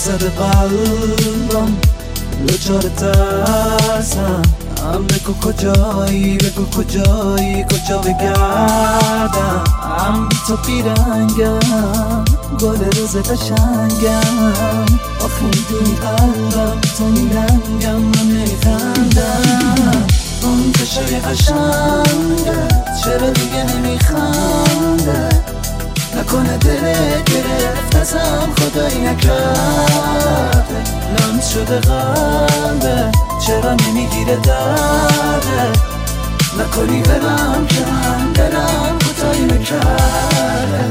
زده قلبم دچار ترسم بگو کجایی بگو کجایی کجا بگردم بی تو بیرنگم گل روز قشنگم آخه میدونی قلبم تو میرنگم من نمیخندم اون کشای قشنگه چرا دیگه نمیخنده نکنه دلت گرفت ازم خدایی نکرده لمس شده قلبه چرا نمیگیره درده نکنی برم که من دلم کوتاهی نکرده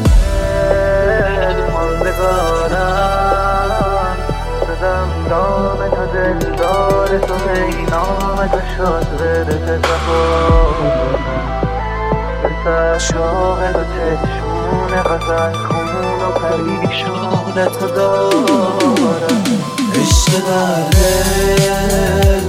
ماندگارم زدم نام تو دلدار تو هی نام تو شد ورد زبانم بسر شوق تو چشمون غزل خون و پریشون تو دارم عشق در دل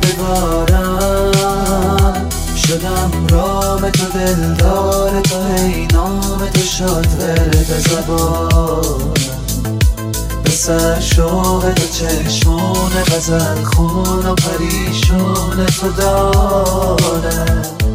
ماندگارم شدم رام تو دلدار تو هی نام تو شد ورد زبانم بسر شوق تو چشمون غزل خون و پریشون تو دارم